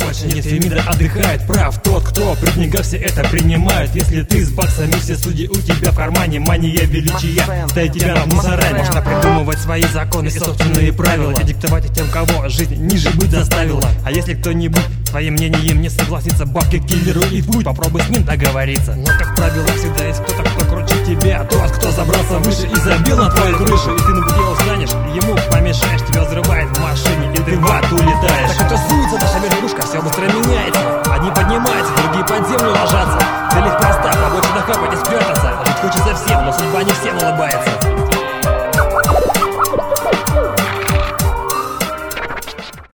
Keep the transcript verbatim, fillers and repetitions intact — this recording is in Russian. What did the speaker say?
больше нет Фемида отдыхает. Прав тот, кто при деньгах все это принимает. Если ты с баксами, все судьи у тебя в кармане. Мания величия ставит тебя в мусорами. Можно придумывать свои законы и собственные правила и диктовать тем, кого жизнь ниже быть заставила. А если кто-нибудь твоим мнением не согласится, бабки киллеру и путь, попробуй с ним договориться. Но как правило всегда есть кто-то, кто круче тебя. Тот, кто забрался выше и забил на твою крышу. И ты на пути устанешь, ему помешаешь, тебя взрывает в машине, и ты в ад улетаешь. Так красуется наша верхушка, все быстро меняется. Одни поднимаются, другие под землю ложатся. Цель их проста, побольше нахапать и спрятаться. Жить хочется всем, но судьба не всем улыбается.